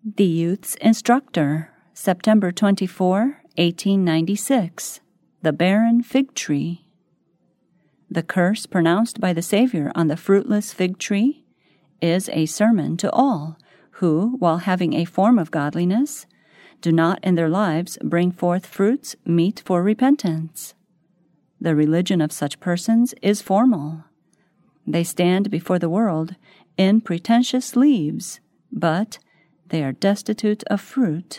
The Youth's Instructor, September 24, 1896. The Barren Fig Tree. The curse pronounced by the Savior on the fruitless fig tree is a sermon to all who, while having a form of godliness, do not in their lives bring forth fruits meet for repentance. The religion of such persons is formal. They stand before the world in pretentious leaves, but they are destitute of fruit.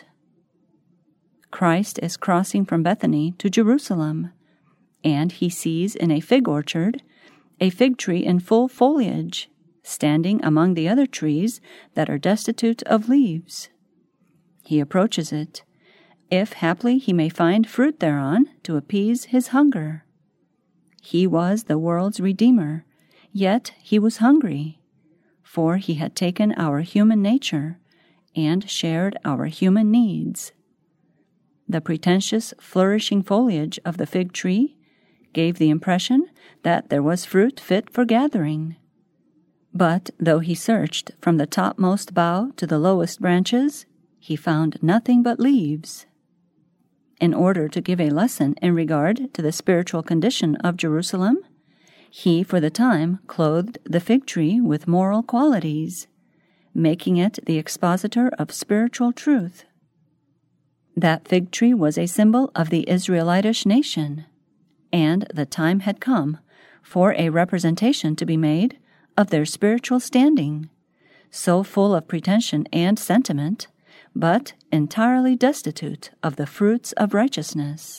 Christ is crossing from Bethany to Jerusalem, and he sees in a fig orchard a fig tree in full foliage, standing among the other trees that are destitute of leaves. He approaches it, if haply he may find fruit thereon to appease his hunger. He was the world's Redeemer, yet he was hungry, for he had taken our human nature and shared our human needs. The pretentious, flourishing foliage of the fig tree gave the impression that there was fruit fit for gathering. But though he searched from the topmost bough to the lowest branches, he found nothing but leaves. In order to give a lesson in regard to the spiritual condition of Jerusalem, he for the time clothed the fig tree with moral qualities, making it the expositor of spiritual truth. That fig tree was a symbol of the Israelitish nation, and the time had come for a representation to be made of their spiritual standing, so full of pretension and sentiment, but entirely destitute of the fruits of righteousness.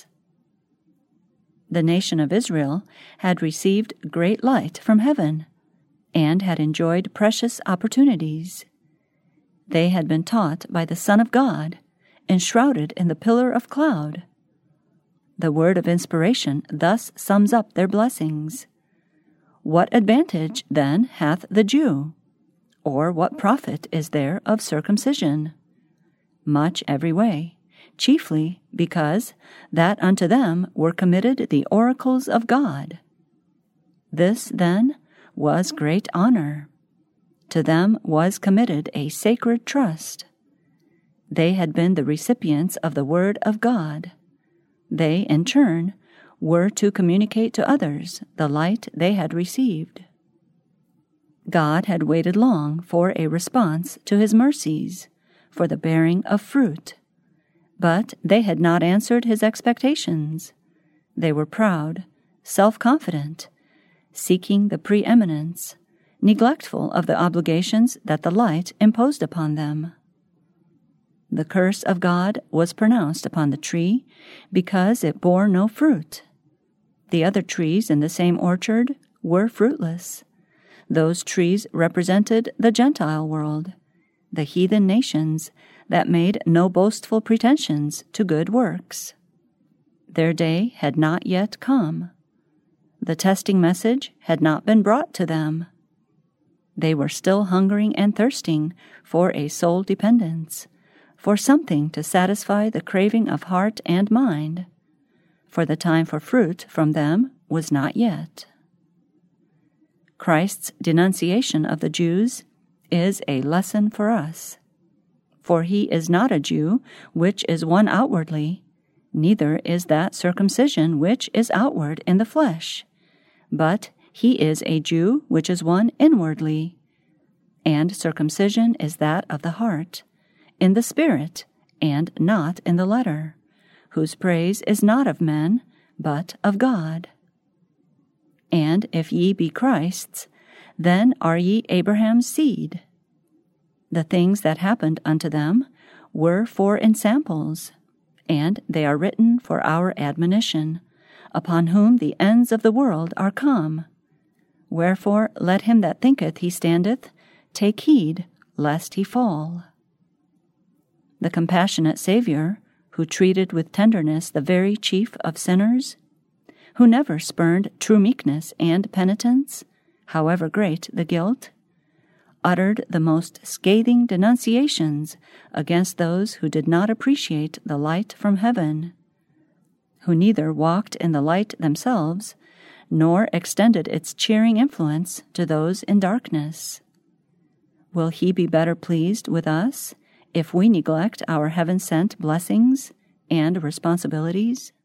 The nation of Israel had received great light from heaven, and had enjoyed precious opportunities. They had been taught by the Son of God, enshrouded in the pillar of cloud. The word of inspiration thus sums up their blessings. What advantage, then, hath the Jew? Or what profit is there of circumcision? Much every way, chiefly because that unto them were committed the oracles of God. This, then, was great honor. To them was committed a sacred trust. They had been the recipients of the word of God. They, in turn, were to communicate to others the light they had received. God had waited long for a response to his mercies, for the bearing of fruit. But they had not answered his expectations. They were proud, self-confident, seeking the preeminence, neglectful of the obligations that the light imposed upon them. The curse of God was pronounced upon the tree because it bore no fruit. The other trees in the same orchard were fruitless. Those trees represented the Gentile world, the heathen nations that made no boastful pretensions to good works. Their day had not yet come. The testing message had not been brought to them. They were still hungering and thirsting for a soul dependence, for something to satisfy the craving of heart and mind, for the time for fruit from them was not yet. Christ's denunciation of the Jews is a lesson for us. For he is not a Jew which is one outwardly, neither is that circumcision which is outward in the flesh, but he is a Jew which is one inwardly. And circumcision is that of the heart, in the spirit, and not in the letter, whose praise is not of men, but of God. And if ye be Christ's, then are ye Abraham's seed. The things that happened unto them were for ensamples, and they are written for our admonition, upon whom the ends of the world are come. Wherefore let him that thinketh he standeth take heed lest he fall. The compassionate Savior, who treated with tenderness the very chief of sinners, who never spurned true meekness and penitence, however great the guilt, uttered the most scathing denunciations against those who did not appreciate the light from heaven, who neither walked in the light themselves, nor extended its cheering influence to those in darkness. Will he be better pleased with us if we neglect our heaven-sent blessings and responsibilities?